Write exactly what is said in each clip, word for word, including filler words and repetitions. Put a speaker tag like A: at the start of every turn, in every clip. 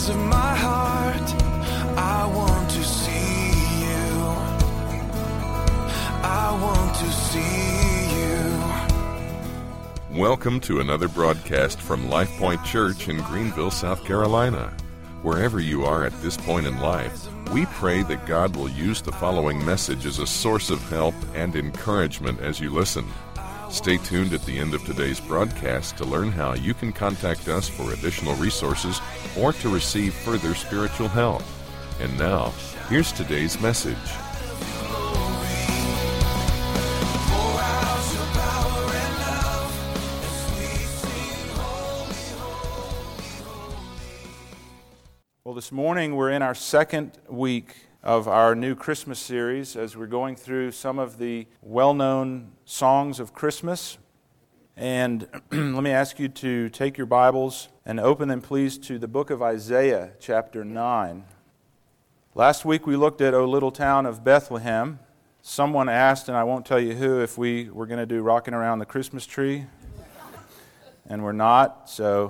A: eyes of my heart, I want to see you. I want to see you.
B: Welcome to another broadcast from Life Point Church in Greenville, South Carolina. Wherever you are at this point in life, we pray that God will use the following message as a source of help and encouragement as you listen. Stay tuned at the end of today's broadcast to learn how you can contact us for additional resources or to receive further spiritual help. And now, here's today's message.
C: Well, this morning we're in our second week of our new Christmas series as we're going through some of the well-known songs of Christmas. And let me ask you to take your Bibles and open them, please, to the book of Isaiah, chapter nine. Last week we looked at O Little Town of Bethlehem. Someone asked, and I won't tell you who, if we were going to do Rocking Around the Christmas Tree. And we're not, so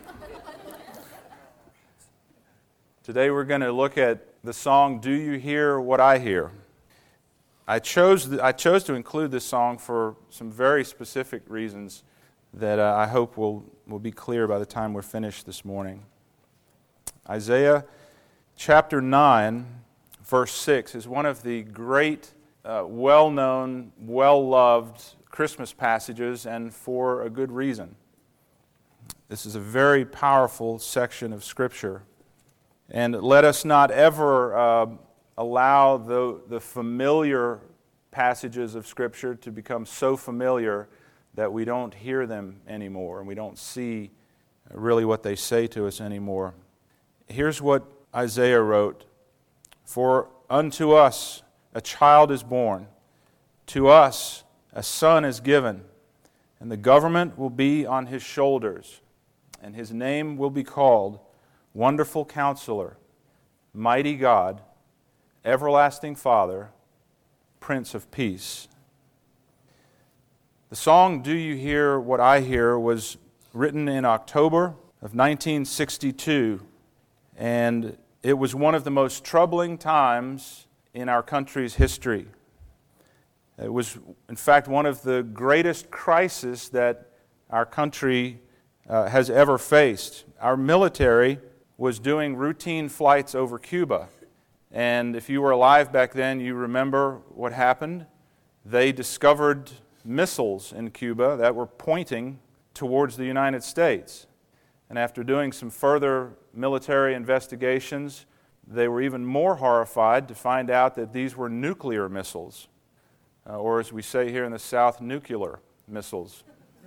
C: today we're going to look at the song, Do You Hear What I Hear? I chose th- I chose to include this song for some very specific reasons that uh, I hope will, will be clear by the time we're finished this morning. Isaiah chapter nine, verse six is one of the great, uh, well-known, well-loved Christmas passages, and for a good reason. This is a very powerful section of Scripture. And let us not ever uh, allow the, the familiar passages of Scripture to become so familiar that we don't hear them anymore and we don't see really what they say to us anymore. Here's what Isaiah wrote. For unto us a child is born, to us a son is given, and the government will be on his shoulders, and his name will be called Wonderful Counselor, Mighty God, Everlasting Father, Prince of Peace. The song Do You Hear What I Hear was written in October of nineteen sixty-two, and it was one of the most troubling times in our country's history. It was, in fact, one of the greatest crises that our country uh, has ever faced. Our military was doing routine flights over Cuba. And if you were alive back then, you remember what happened. They discovered missiles in Cuba that were pointing towards the United States. And after doing some further military investigations, they were even more horrified to find out that these were nuclear missiles, uh, or as we say here in the South, nuclear missiles.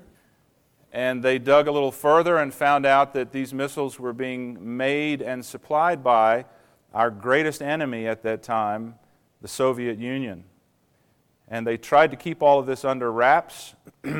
C: And they dug a little further and found out that these missiles were being made and supplied by our greatest enemy at that time, the Soviet Union. And they tried to keep all of this under wraps,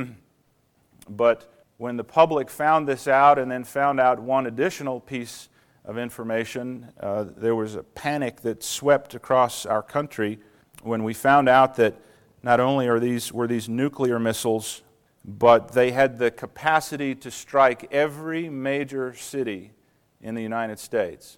C: but when the public found this out and then found out one additional piece of information, uh, there was a panic that swept across our country when we found out that not only are these were these nuclear missiles, but they had the capacity to strike every major city in the United States.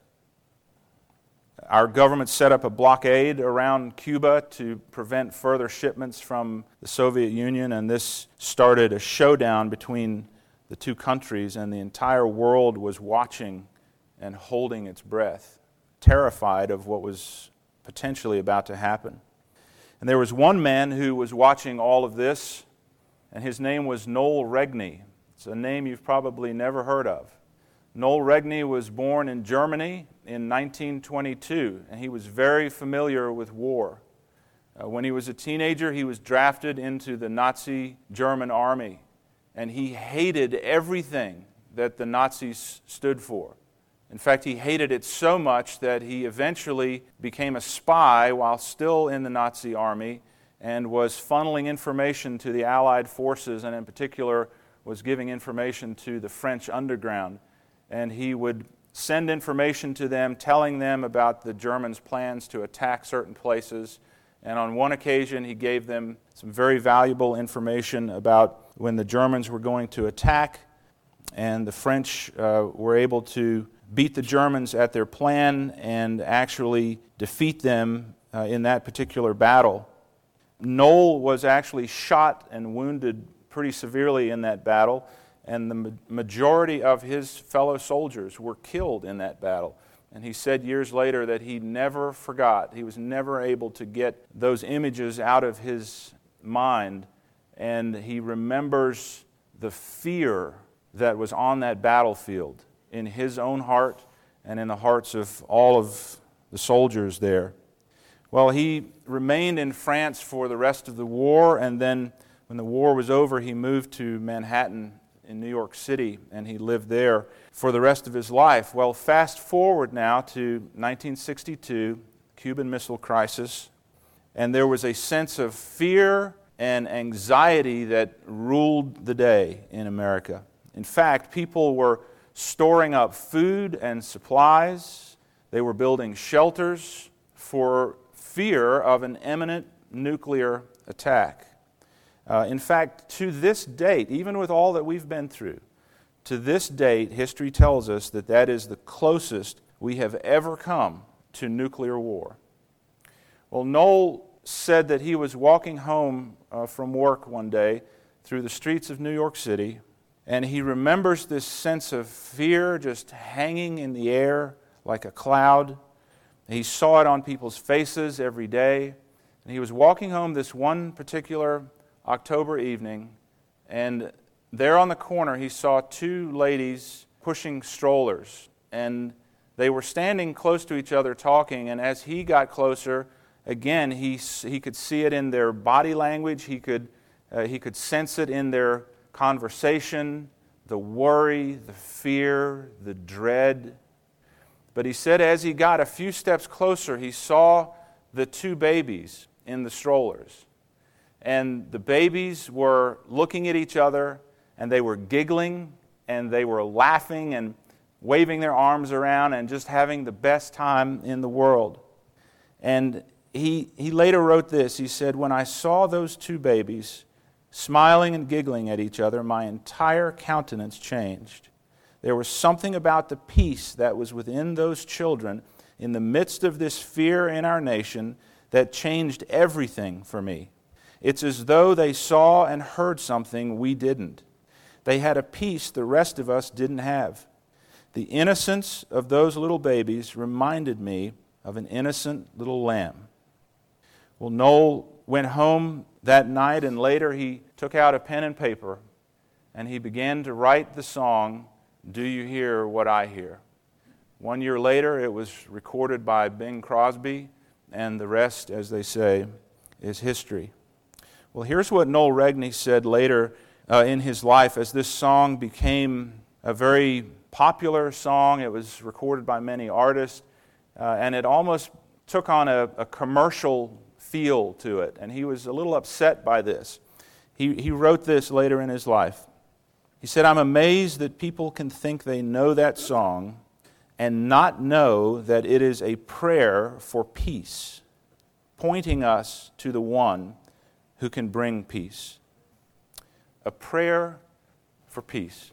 C: Our government set up a blockade around Cuba to prevent further shipments from the Soviet Union, and this started a showdown between the two countries, and the entire world was watching and holding its breath, terrified of what was potentially about to happen. And there was one man who was watching all of this, and his name was Noel Regney. It's a name you've probably never heard of. Noel Regney was born in Germany in nineteen twenty-two, and he was very familiar with war. Uh, when he was a teenager, he was drafted into the Nazi German army, and he hated everything that the Nazis stood for. In fact, he hated it so much that he eventually became a spy while still in the Nazi army and was funneling information to the Allied forces, and in particular was giving information to the French underground. And he would send information to them, telling them about the Germans' plans to attack certain places. And on one occasion, he gave them some very valuable information about when the Germans were going to attack, and the French uh, were able to beat the Germans at their plan and actually defeat them uh, in that particular battle. Noel was actually shot and wounded pretty severely in that battle, and the ma- majority of his fellow soldiers were killed in that battle. And he said years later that he never forgot. He was never able to get those images out of his mind, and he remembers the fear that was on that battlefield in his own heart and in the hearts of all of the soldiers there. Well, he remained in France for the rest of the war, and then when the war was over, he moved to Manhattan in New York City, and he lived there for the rest of his life. Well, fast forward now to nineteen sixty-two, Cuban Missile Crisis, and there was a sense of fear and anxiety that ruled the day in America. In fact, people were storing up food and supplies. They were building shelters for fear of an imminent nuclear attack. Uh, in fact, to this date, even with all that we've been through, to this date, history tells us that that is the closest we have ever come to nuclear war. Well, Noel said that he was walking home uh, from work one day through the streets of New York City, and he remembers this sense of fear just hanging in the air like a cloud. He saw it on people's faces every day. And he was walking home this one particular October evening, and there on the corner he saw two ladies pushing strollers. And they were standing close to each other talking, and as he got closer, again, he he could see it in their body language. He could uh, he could sense it in their conversation, the worry, the fear, the dread. But he said as he got a few steps closer, he saw the two babies in the strollers. And the babies were looking at each other, and they were giggling, and they were laughing and waving their arms around and just having the best time in the world. And he he later wrote this. He said, "When I saw those two babies smiling and giggling at each other, my entire countenance changed. There was something about the peace that was within those children in the midst of this fear in our nation that changed everything for me. It's as though they saw and heard something we didn't. They had a peace the rest of us didn't have. The innocence of those little babies reminded me of an innocent little lamb." Well, Noel went home that night, and later he took out a pen and paper, and he began to write the song, "Do You Hear What I Hear?" One year later, it was recorded by Bing Crosby, and the rest, as they say, is history. Well, here's what Noel Regney said later uh, in his life as this song became a very popular song. It was recorded by many artists, uh, and it almost took on a, a commercial feel to it, and he was a little upset by this. He, he wrote this later in his life. He said, "I'm amazed that people can think they know that song and not know that it is a prayer for peace, pointing us to the one who can bring peace." A prayer for peace.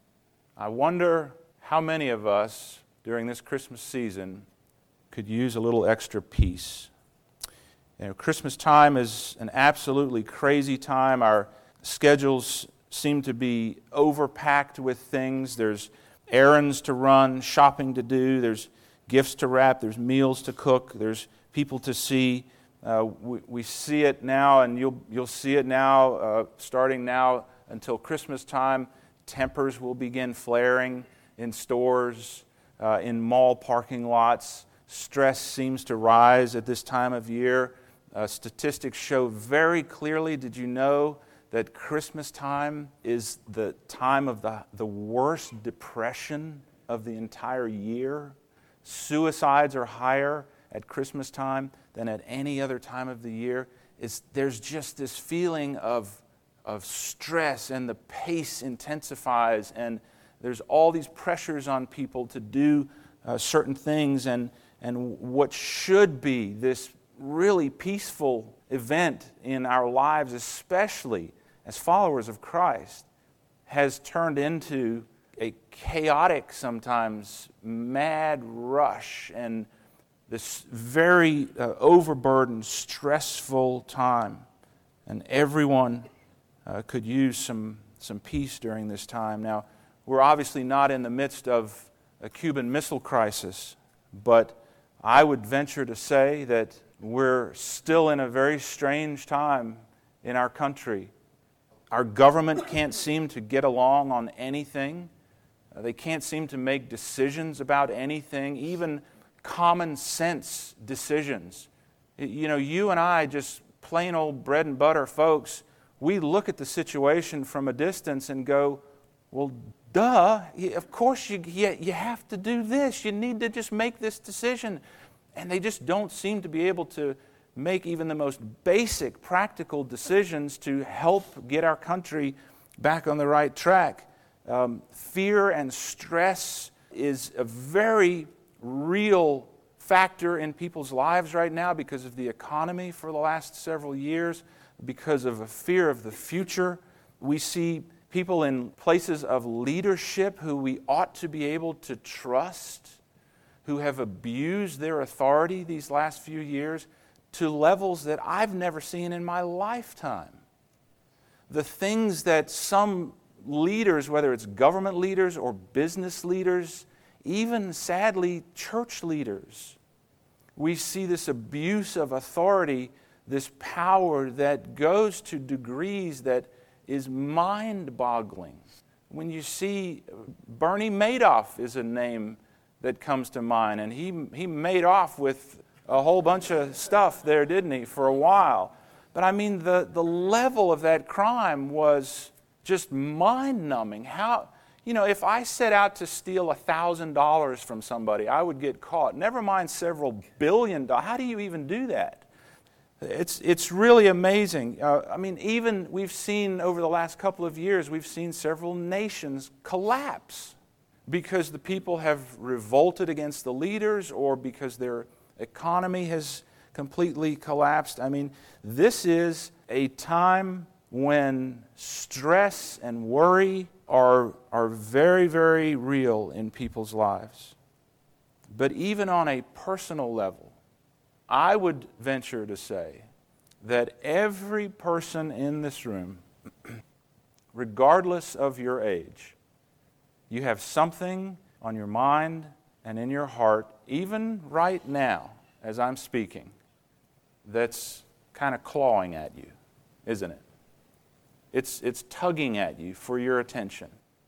C: I wonder how many of us during this Christmas season could use a little extra peace. You know, Christmas time is an absolutely crazy time. Our schedules seem to be overpacked with things. There's errands to run, shopping to do, there's gifts to wrap, there's meals to cook, there's people to see. Uh, we, we see it now, and you'll you'll see it now, uh, starting now until Christmas time. Tempers will begin flaring in stores, uh, in mall parking lots. Stress seems to rise at this time of year. Uh, statistics show very clearly, did you know that Christmas time is the time of the, the worst depression of the entire year? Suicides are higher at Christmas time than at any other time of the year. It's, there's just this feeling of, of stress, and the pace intensifies, and there's all these pressures on people to do uh, certain things, and, and what should be this really peaceful event in our lives, especially as followers of Christ, has turned into a chaotic, sometimes mad rush, and this very uh, overburdened, stressful time. And everyone uh, could use some, some peace during this time. Now, we're obviously not in the midst of a Cuban Missile Crisis, but I would venture to say that we're still in a very strange time in our country. Our government can't seem to get along on anything. Uh, they can't seem to make decisions about anything, even common sense decisions. You know, you and I, just plain old bread and butter folks, we look at the situation from a distance and go, well, duh, of course you, you, you have to do this. You need to just make this decision. And they just don't seem to be able to make even the most basic practical decisions to help get our country back on the right track. Um, fear and stress is a very real factor in people's lives right now because of the economy for the last several years, because of a fear of the future. We see people in places of leadership who we ought to be able to trust, who have abused their authority these last few years to levels that I've never seen in my lifetime. The things that some leaders, whether it's government leaders or business leaders, even sadly church leaders, we see this abuse of authority, this power that goes to degrees that is mind-boggling. When you see Bernie Madoff is a name that comes to mind, and he he made off with a whole bunch of stuff there, didn't he, for a while. But I mean, the, the level of that crime was just mind-numbing. How, you know, if I set out to steal one thousand dollars from somebody, I would get caught. Never mind several billion dollars. How do you even do that? It's it's really amazing. Uh, I mean, even we've seen over the last couple of years, we've seen several nations collapse because the people have revolted against the leaders or because their economy has completely collapsed. I mean, this is a time when stress and worry are, are very, very real in people's lives. But even on a personal level, I would venture to say that every person in this room, regardless of your age, you have something on your mind and in your heart, even right now, as I'm speaking, that's kind of clawing at you, isn't it? It's it's tugging at you for your attention.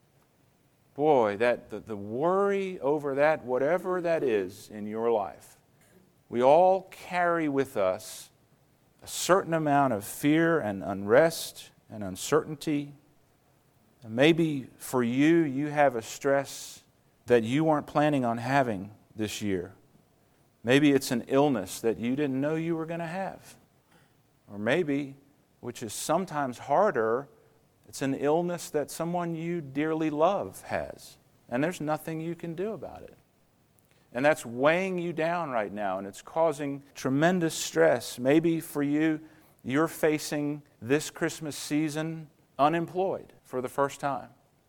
C: Boy, that the, the worry over that, whatever that is in your life, we all carry with us a certain amount of fear and unrest and uncertainty. And maybe for you, you have a stress that you weren't planning on having this year. Maybe it's an illness that you didn't know you were going to have. Or maybe, which is sometimes harder, it's an illness that someone you dearly love has. And there's nothing you can do about it. And that's weighing you down right now, and it's causing tremendous stress. Maybe for you, you're facing this Christmas season unemployed for the first time.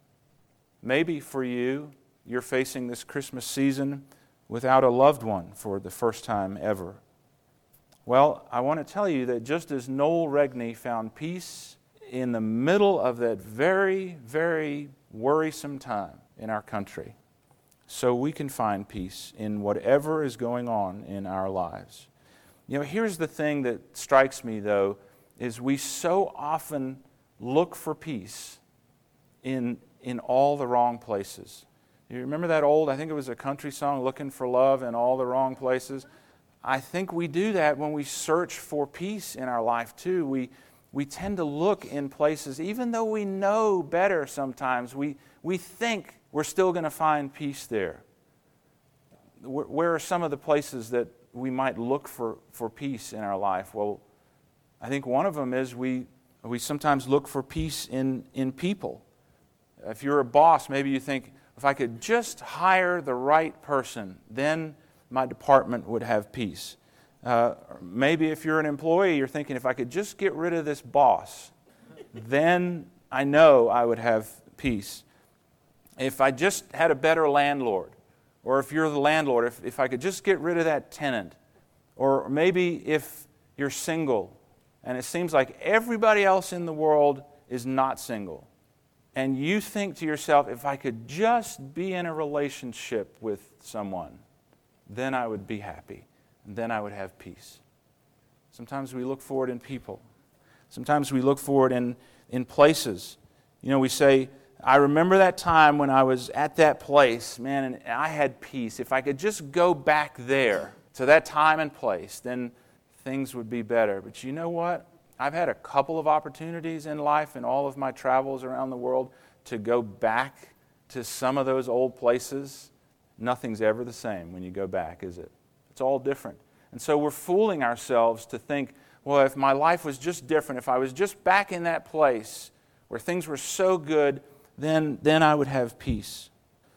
C: Maybe for you, you're facing this Christmas season without a loved one for the first time ever. Well, I want to tell you that just as Noel Regney found peace in the middle of that very, very worrisome time in our country, so we can find peace in whatever is going on in our lives. You know, here's the thing that strikes me, though, is we so often look for peace in, in all the wrong places. You remember that old, I think it was a country song, Looking for Love in All the Wrong Places? I think we do that when we search for peace in our life, too. We we tend to look in places, even though we know better sometimes, we, we think we're still going to find peace there. Where, where are some of the places that we might look for, for peace in our life? Well, I think one of them is we we sometimes look for peace in, in people. If you're a boss, maybe you think, if I could just hire the right person, then my department would have peace. Uh, maybe if you're an employee, you're thinking, if I could just get rid of this boss, then I know I would have peace. if I just had a better landlord, or if you're the landlord, if, if I could just get rid of that tenant, or maybe if you're single, and it seems like everybody else in the world is not single, and you think to yourself, if I could just be in a relationship with someone, then I would be happy, and then I would have peace. Sometimes we look for it in people. Sometimes we look for it in, in places. You know, we say, I remember that time when I was at that place, man, and I had peace. If I could just go back there to that time and place, then things would be better. But you know what? I've had a couple of opportunities in life in all of my travels around the world to go back to some of those old places. Nothing's ever the same when you go back, is it? It's all different. And so we're fooling ourselves to think, well, if my life was just different, if I was just back in that place where things were so good, then, then I would have peace.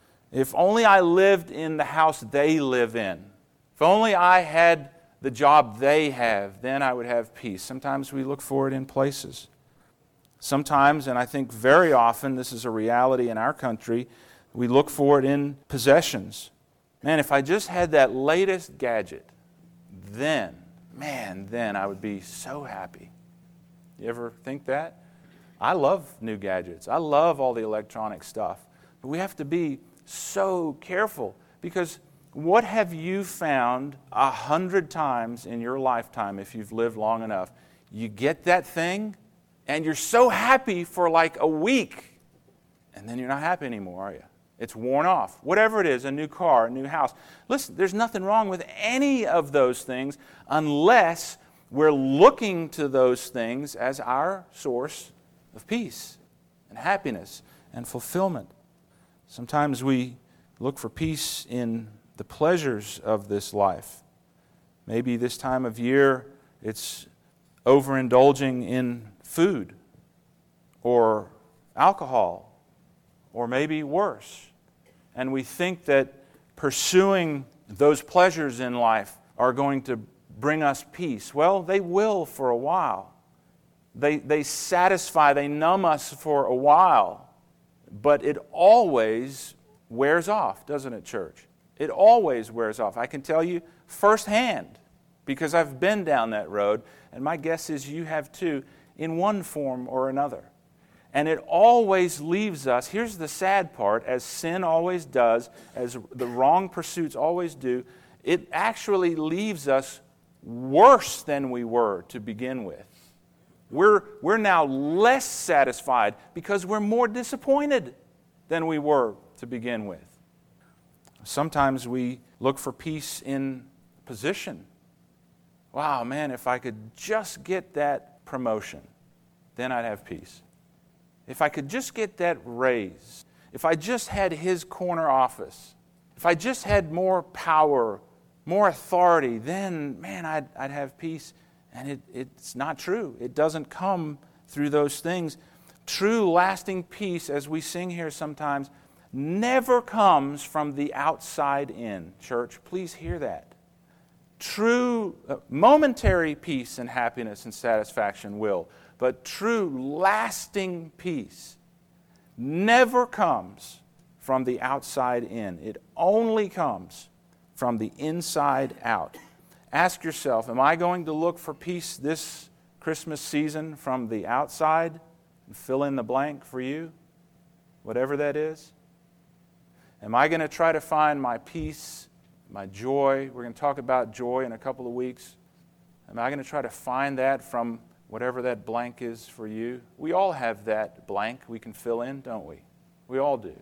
C: If only I lived in the house they live in, if only I had the job they have, then I would have peace. Sometimes we look for it in places. Sometimes, and I think very often, this is a reality in our country, we look for it in possessions. Man, if I just had that latest gadget, then, man, then I would be so happy. You ever think that? I love new gadgets. I love all the electronic stuff. But we have to be so careful, because what have you found a hundred times in your lifetime if you've lived long enough? You get that thing, and you're so happy for like a week, and then you're not happy anymore, are you? It's worn off. Whatever it is, a new car, a new house. Listen, there's nothing wrong with any of those things unless we're looking to those things as our source of peace and happiness and fulfillment. Sometimes we look for peace in the pleasures of this life. Maybe this time of year it's overindulging in food or alcohol, or maybe worse. And we think that pursuing those pleasures in life are going to bring us peace. Well, they will for a while. They, they satisfy, they numb us for a while. But it always wears off, doesn't it, church? It always wears off. I can tell you firsthand, because I've been down that road, and my guess is you have too, in one form or another. And it always leaves us, here's the sad part, as sin always does, as the wrong pursuits always do, it actually leaves us worse than we were to begin with. We're, we're now less satisfied because we're more disappointed than we were to begin with. Sometimes we look for peace in position. Wow, man, if I could just get that promotion, then I'd have peace. If I could just get that raise, if I just had his corner office, if I just had more power, more authority, then, man, I'd, I'd have peace. And it, it's not true. It doesn't come through those things. True, lasting peace, as we sing here sometimes, never comes from the outside in. Church, please hear that. True, uh, momentary peace and happiness and satisfaction will, but true, lasting peace never comes from the outside in. It only comes from the inside out. Ask yourself, am I going to look for peace this Christmas season from the outside? And fill in the blank for you, whatever that is. Am I going to try to find my peace, my joy? We're going to talk about joy in a couple of weeks. Am I going to try to find that from whatever that blank is for you? We all have that blank we can fill in, don't we? We all do.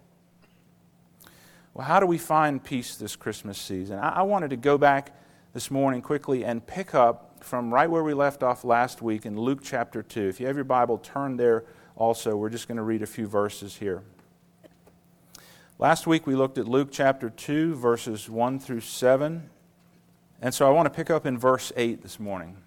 C: Well, how do we find peace this Christmas season? I, I wanted to go back this morning quickly and pick up from right where we left off last week in Luke chapter two. If you have your Bible, turn there also. We're just going to read a few verses here. Last week we looked at Luke chapter two, verses one through seven. And so I want to pick up in verse eight this morning.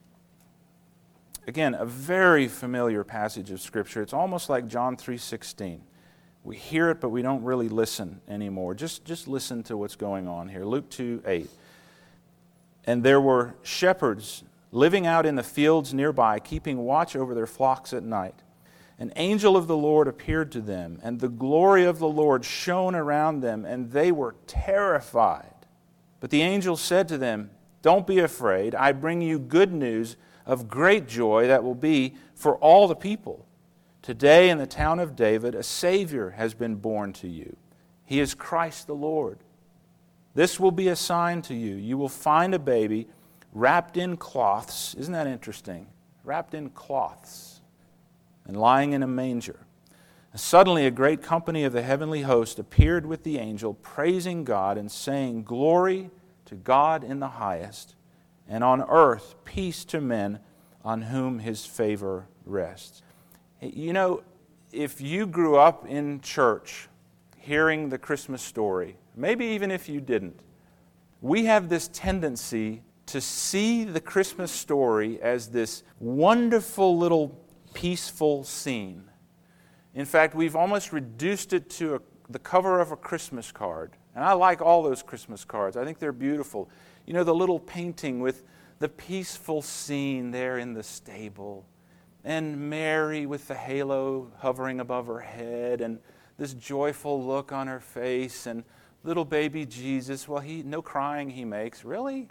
C: Again, a very familiar passage of Scripture. It's almost like John three sixteen. We hear it, but we don't really listen anymore. Just, just listen to what's going on here. Luke two eight. And there were shepherds living out in the fields nearby, keeping watch over their flocks at night. an angel of the Lord appeared to them, and the glory of the Lord shone around them, and they were terrified. But the angel said to them, "Don't be afraid. I bring you good news of great joy that will be for all the people. Today in the town of David, a Savior has been born to you. He is Christ the Lord. This will be a sign to you. You will find a baby wrapped in cloths." Isn't that interesting? Wrapped in cloths and lying in a manger. And suddenly a great company of the heavenly host appeared with the angel, praising God and saying, "Glory to God in the highest, and on earth peace to men on whom His favor rests." You know, if you grew up in church hearing the Christmas story, maybe even if you didn't, we have this tendency to see the Christmas story as this wonderful little peaceful scene. In fact, we've almost reduced it to a, the cover of a Christmas card. And I like all those Christmas cards. I think they're beautiful. You know, the little painting with the peaceful scene there in the stable, and Mary with the halo hovering above her head, and this joyful look on her face, and little baby Jesus. Well, he no crying he makes. Really?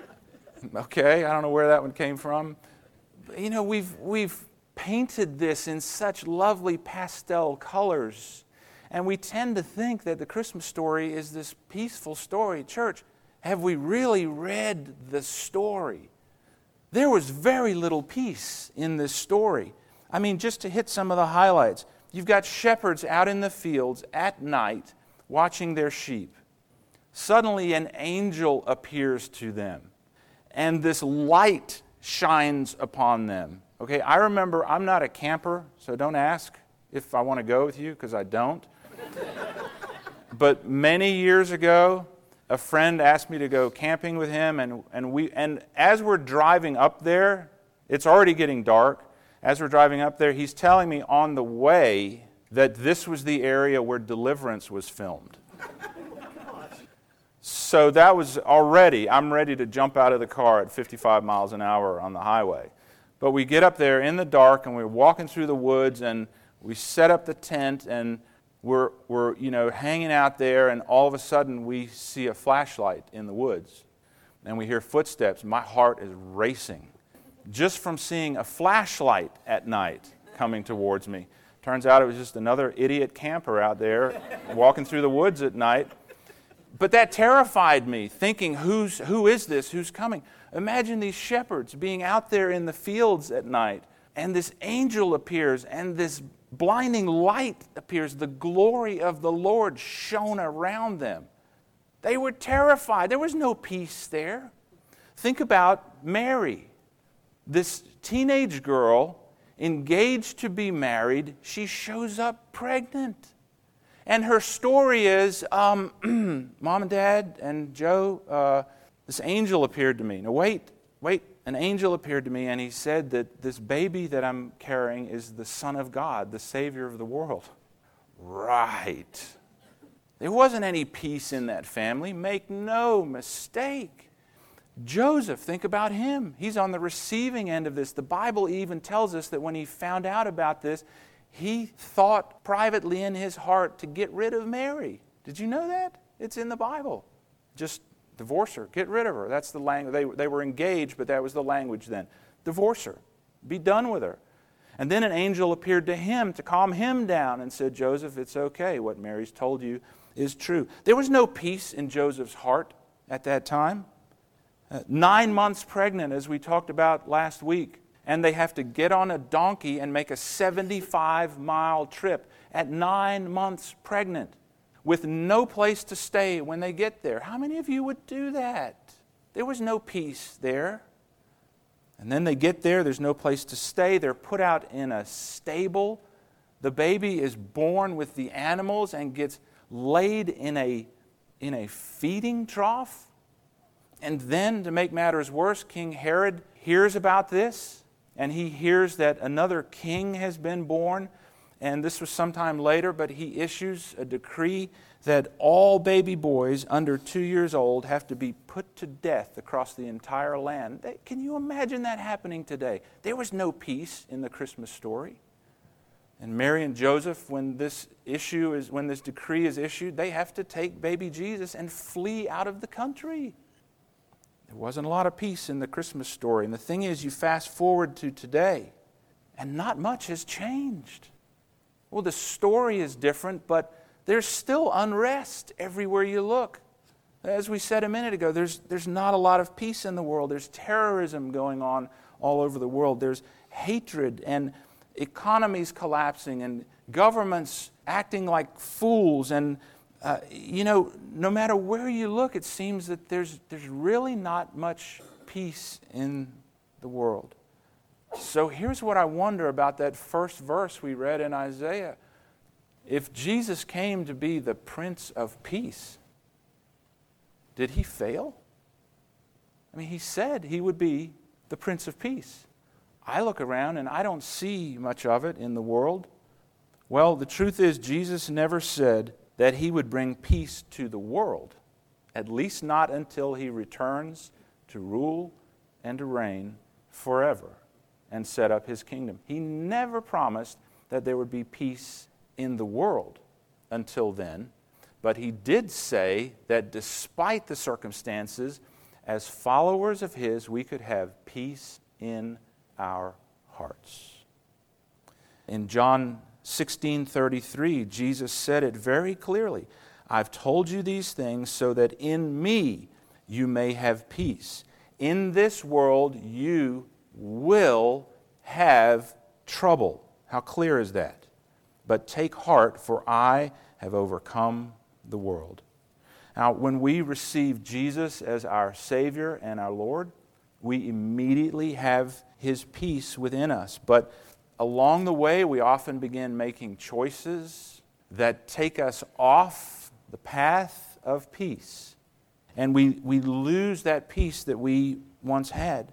C: Okay, I don't know where that one came from. You know, we've we've painted this in such lovely pastel colors, and we tend to think that the Christmas story is this peaceful story. Church, have we really read the story? There was very little peace in this story. I mean, just to hit some of the highlights, you've got shepherds out in the fields at night watching their sheep. Suddenly an angel appears to them, and this light shines upon them. Okay, I remember, I'm not a camper, so don't ask if I want to go with you, because I don't. But many years ago, a friend asked me to go camping with him, and, and we and as we're driving up there, it's already getting dark. As we're driving up there, he's telling me on the way that this was the area where Deliverance was filmed. So that was already, I'm ready to jump out of the car at fifty-five miles an hour on the highway. But we get up there in the dark, and we're walking through the woods, and we set up the tent, and we're, we're you know, hanging out there, and all of a sudden we see a flashlight in the woods, and we hear footsteps. My heart is racing just from seeing a flashlight at night coming towards me. Turns out it was just another idiot camper out there walking through the woods at night. But that terrified me, thinking, who's, who is this? Who's coming? Imagine these shepherds being out there in the fields at night, and this angel appears, and this blinding light appears. The glory of the Lord shone around them. They were terrified. There was no peace there. Think about Mary, this teenage girl, engaged to be married. She shows up pregnant. And her story is, um, Mom and Dad and Joe, uh, this angel appeared to me. Now wait, wait, an angel appeared to me, and he said that this baby that I'm carrying is the Son of God, the Savior of the world. Right. There wasn't any peace in that family. Make no mistake. Joseph, think about him. He's on the receiving end of this. The Bible even tells us that when he found out about this, he thought privately in his heart to get rid of Mary. Did you know that? It's in the Bible. Just divorce her. Get rid of her. That's the language. They, they were engaged, but that was the language then. Divorce her. Be done with her. And then an angel appeared to him to calm him down and said, Joseph, it's okay. What Mary's told you is true. There was no peace in Joseph's heart at that time. Uh, nine months pregnant, as we talked about last week. And they have to get on a donkey and make a seventy-five mile trip at nine months pregnant with no place to stay when they get there. How many of you would do that? There was no peace there. And then they get there, there's no place to stay. They're put out in a stable. The baby is born with the animals and gets laid in a, in a feeding trough. And then, to make matters worse, King Herod hears about this. And he hears that another king has been born, and this was sometime later, but he issues a decree that all baby boys under two years old have to be put to death across the entire land. Can you imagine that happening today? There was no peace in the Christmas story. And Mary and Joseph, when this issue is, when this decree is issued, they have to take baby Jesus and flee out of the country. There wasn't a lot of peace in the Christmas story. And the thing is, you fast forward to today, and not much has changed. Well, the story is different, but there's still unrest everywhere you look. As we said a minute ago, there's, there's not a lot of peace in the world. There's terrorism going on all over the world. There's hatred and economies collapsing and governments acting like fools. And, uh, you know, no matter where you look, it seems that there's, there's really not much peace in the world. So here's what I wonder about that first verse we read in Isaiah. If Jesus came to be the Prince of Peace, did he fail? I mean, he said he would be the Prince of Peace. I look around and I don't see much of it in the world. Well, the truth is, Jesus never said that he would bring peace to the world, at least not until he returns to rule and to reign forever and set up his kingdom. He never promised that there would be peace in the world until then, but he did say that despite the circumstances, as followers of his, we could have peace in our hearts. In John sixteen thirty-three, Jesus said it very clearly. I've told you these things so that in me you may have peace. In this world you will have trouble. How clear is that? But take heart, for I have overcome the world. Now, when we receive Jesus as our Savior and our Lord, we immediately have his peace within us. But along the way, we often begin making choices that take us off the path of peace. And we, we lose that peace that we once had.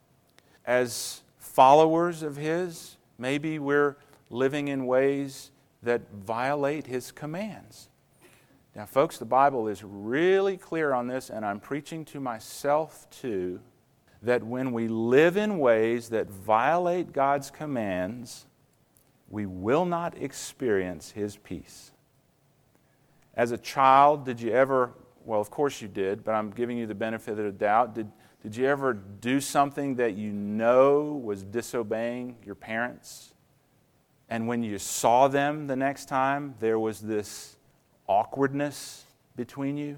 C: As followers of his, maybe we're living in ways that violate his commands. Now, folks, the Bible is really clear on this, and I'm preaching to myself too, that when we live in ways that violate God's commands, we will not experience his peace. As a child, did you ever, well, of course you did, but I'm giving you the benefit of the doubt, did, did you ever do something that you know was disobeying your parents? And when you saw them the next time, there was this awkwardness between you?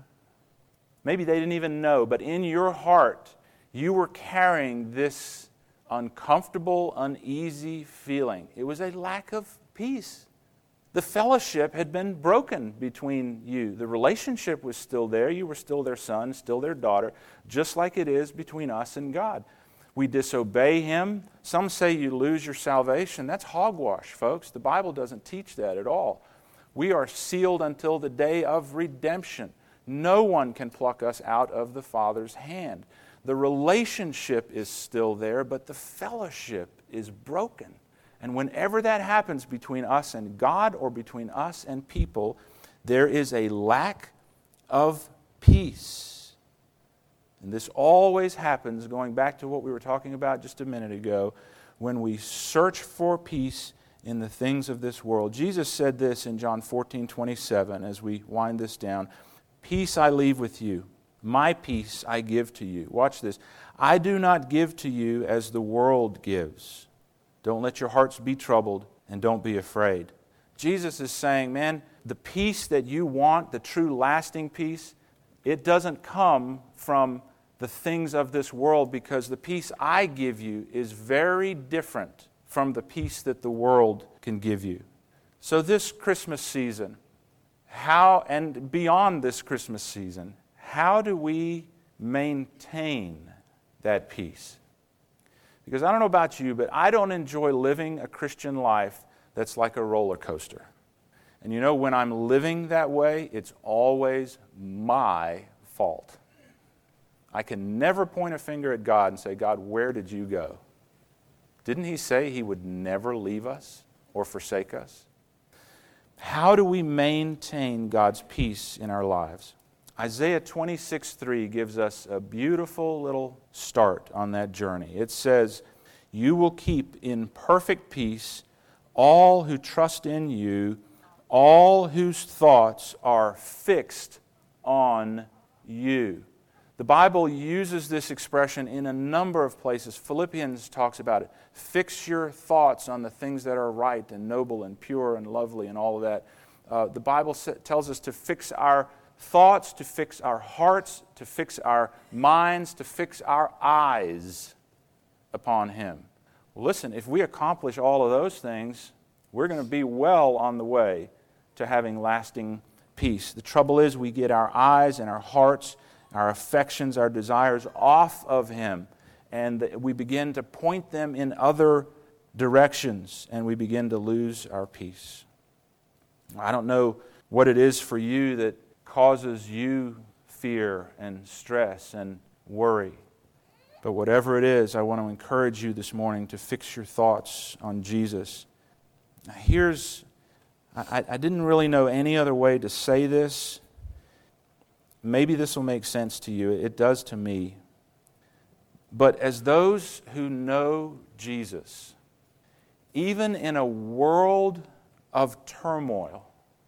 C: Maybe they didn't even know, but in your heart, you were carrying this uncomfortable, uneasy feeling. It was a lack of peace. The fellowship had been broken between you. The relationship was still there. You were still their son, still their daughter, just like it is between us and God. We disobey him. Some say you lose your salvation. That's hogwash, folks. The Bible doesn't teach that at all. We are sealed until the day of redemption. No one can pluck us out of the Father's hand. The relationship is still there, but the fellowship is broken. And whenever that happens between us and God or between us and people, there is a lack of peace. And this always happens, going back to what we were talking about just a minute ago, when we search for peace in the things of this world. Jesus said this in John fourteen twenty-seven as we wind this down. Peace I leave with you. My peace I give to you. Watch this. I do not give to you as the world gives. Don't let your hearts be troubled and don't be afraid. Jesus is saying, man, the peace that you want, the true lasting peace, it doesn't come from the things of this world, because the peace I give you is very different from the peace that the world can give you. So this Christmas season, how, and beyond this Christmas season, how do we maintain that peace? Because I don't know about you, but I don't enjoy living a Christian life that's like a roller coaster. And you know, when I'm living that way, it's always my fault. I can never point a finger at God and say, God, where did you go? Didn't he say he would never leave us or forsake us? How do we maintain God's peace in our lives? Isaiah twenty-six three gives us a beautiful little start on that journey. It says, you will keep in perfect peace all who trust in you, all whose thoughts are fixed on you. The Bible uses this expression in a number of places. Philippians talks about it. Fix your thoughts on the things that are right and noble and pure and lovely and all of that. Uh, the Bible tells us to fix our thoughts, to fix our hearts, to fix our minds, to fix our eyes upon Him. Well, listen, if we accomplish all of those things, we're going to be well on the way to having lasting peace. The trouble is we get our eyes and our hearts, our affections, our desires off of Him, and we begin to point them in other directions, and we begin to lose our peace. I don't know what it is for you that causes you fear and stress and worry, but whatever it is, I want to encourage you this morning to fix your thoughts on Jesus. Now, here's, I, I didn't really know any other way to say this. Maybe this will make sense to you. It does to me. But as those who know Jesus, even in a world of turmoil,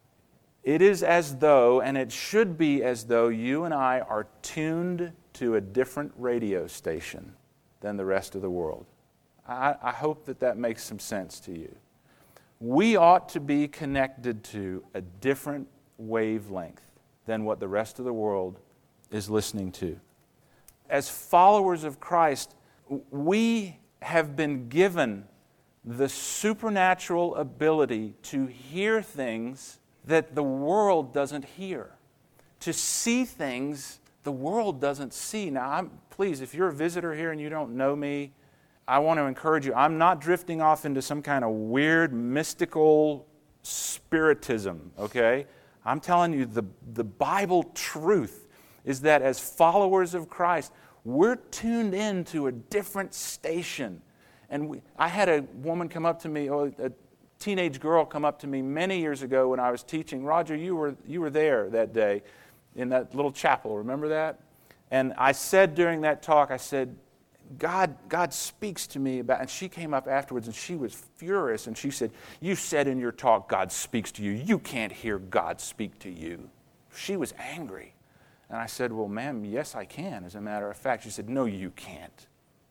C: it is as though, and it should be as though, you and I are tuned to a different radio station than the rest of the world. I, I hope that that makes some sense to you. We ought to be connected to a different wavelength than what the rest of the world is listening to. As followers of Christ, we have been given the supernatural ability to hear things that the world doesn't hear, to see things the world doesn't see. Now, I'm, please, if you're a visitor here and you don't know me, I want to encourage you. I'm not drifting off into some kind of weird, mystical spiritism, okay? I'm telling you, the, the Bible truth is that as followers of Christ, we're tuned in to a different station. And we, I had a woman come up to me, oh, a teenage girl come up to me many years ago when I was teaching. Roger, you were you were there that day in that little chapel. Remember that? And I said during that talk, I said, God, God speaks to me about, and she came up afterwards and she was furious and she said, you said in your talk, God speaks to you. You can't hear God speak to you. She was angry. And I said, well, ma'am, yes, I can, as a matter of fact. She said, no, you can't.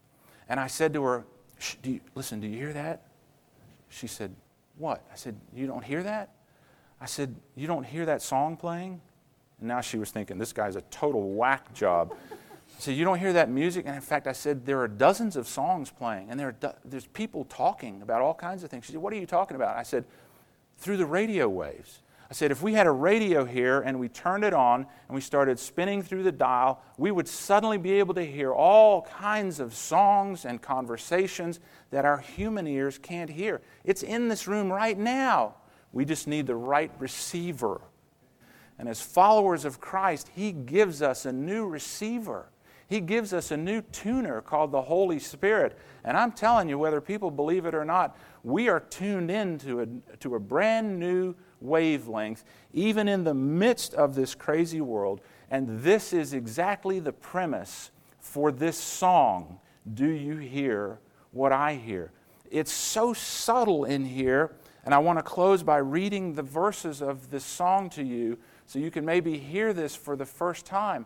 C: And I said to her, do you, listen, do you hear that? She said, what? I said, you don't hear that? I said, you don't hear that song playing? And now she was thinking, this guy's a total whack job. I said, you don't hear that music? And in fact, I said, there are dozens of songs playing, and there are do- there's people talking about all kinds of things. She said, what are you talking about? I said, through the radio waves. I said, if we had a radio here and we turned it on and we started spinning through the dial, we would suddenly be able to hear all kinds of songs and conversations that our human ears can't hear. It's in this room right now. We just need the right receiver. And as followers of Christ, He gives us a new receiver. He gives us a new tuner called the Holy Spirit. And I'm telling you, whether people believe it or not, we are tuned in to a, to a brand new wavelength, even in the midst of this crazy world. And this is exactly the premise for this song, Do You Hear What I Hear? It's so subtle in here, and I want to close by reading the verses of this song to you so you can maybe hear this for the first time.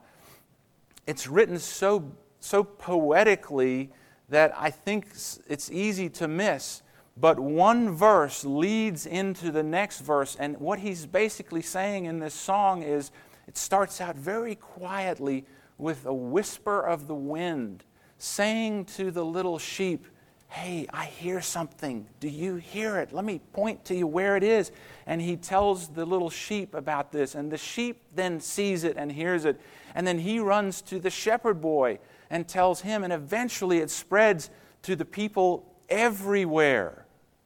C: It's written so, so poetically that I think it's easy to miss. But one verse leads into the next verse, and what he's basically saying in this song is, it starts out very quietly with a whisper of the wind, saying to the little sheep, hey, I hear something. Do you hear it? Let me point to you where it is. And he tells the little sheep about this, and the sheep then sees it and hears it. And then he runs to the shepherd boy and tells him, and eventually it spreads to the people everywhere.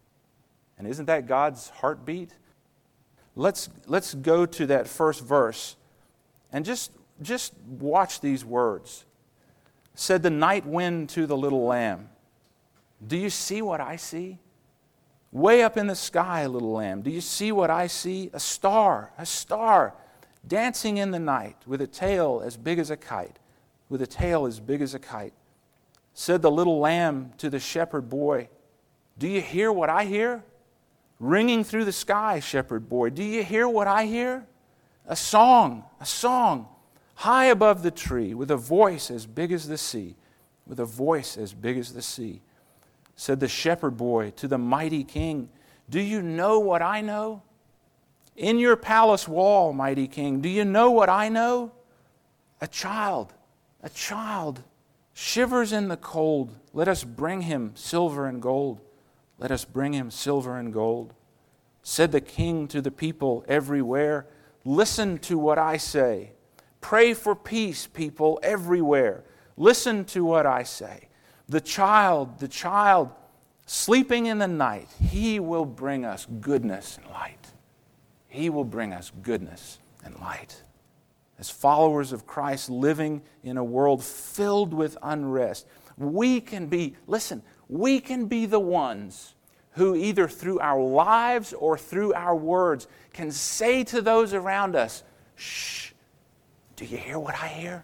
C: And isn't that God's heartbeat? Let's, let's go to that first verse and just, just watch these words. Said the night wind to the little lamb, do you see what I see? Way up in the sky, little lamb, do you see what I see? A star, a star, dancing in the night with a tail as big as a kite, with a tail as big as a kite. Said the little lamb to the shepherd boy, do you hear what I hear? ringing through the sky, shepherd boy. Do you hear what I hear? A song, a song, high above the tree, with a voice as big as the sea, with a voice as big as the sea. Said the shepherd boy to the mighty king, do you know what I know? In your palace wall, mighty king, do you know what I know? A child, a child, shivers in the cold. Let us bring him silver and gold. Let us bring him silver and gold. Said the king to the people everywhere, listen to what I say. Pray for peace, people everywhere. Listen to what I say. The child, the child, sleeping in the night, he will bring us goodness and light. He will bring us goodness and light. As followers of Christ living in a world filled with unrest, we can be, listen, we can be the ones who either through our lives or through our words can say to those around us, shh, do you hear what I hear?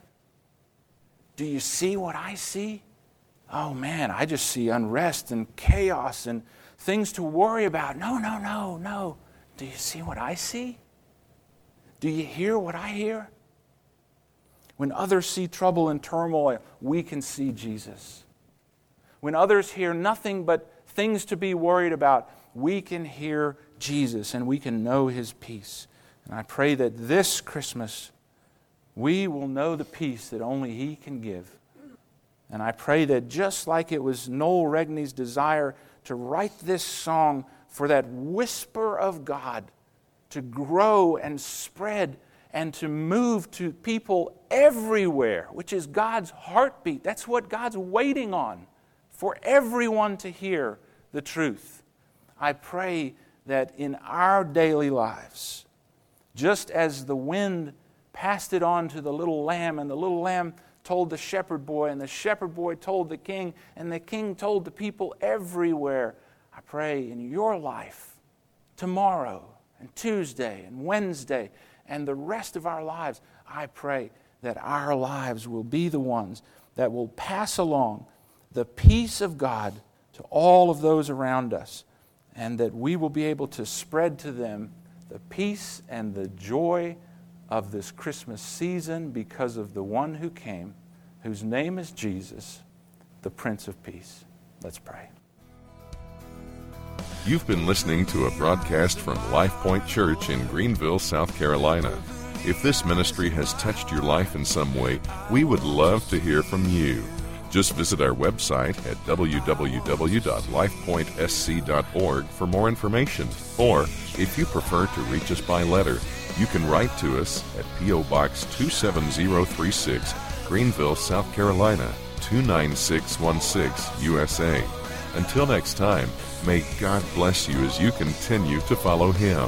C: Do you see what I see? Oh man, I just see unrest and chaos and things to worry about. No, no, no, no. Do you see what I see? Do you hear what I hear? When others see trouble and turmoil, we can see Jesus. When others hear nothing but things to be worried about, we can hear Jesus and we can know His peace. And I pray that this Christmas we will know the peace that only He can give. And I pray that just like it was Noel Regney's desire to write this song for that whisper of God to grow and spread and to move to people everywhere, which is God's heartbeat. That's what God's waiting on, for everyone to hear the truth. I pray that in our daily lives, just as the wind passed it on to the little lamb, and the little lamb told the shepherd boy, and the shepherd boy told the king, and the king told the people everywhere, I pray in your life, tomorrow, and Tuesday, and Wednesday, and the rest of our lives, I pray that our lives will be the ones that will pass along the peace of God to all of those around us, and that we will be able to spread to them the peace and the joy of this Christmas season because of the one who came, whose name is Jesus, the Prince of Peace. Let's pray.
B: You've been listening to a broadcast from Life Point Church in Greenville, South Carolina. If this ministry has touched your life in some way, we would love to hear from you. Just visit our website at w w w dot life point s c dot org for more information. Or, if you prefer to reach us by letter, you can write to us at P O Box two seven zero three six, Greenville, South Carolina, two nine six one six, U S A. Until next time, may God bless you as you continue to follow Him.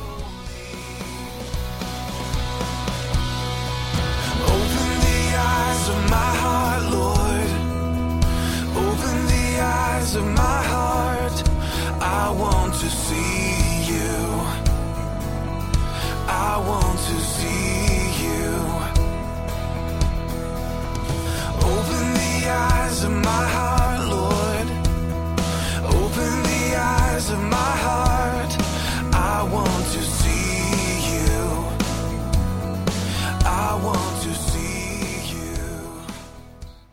A: Open the eyes of my heart, Lord. Open the eyes of my heart. I want to see you. I want to see you. Open the eyes of my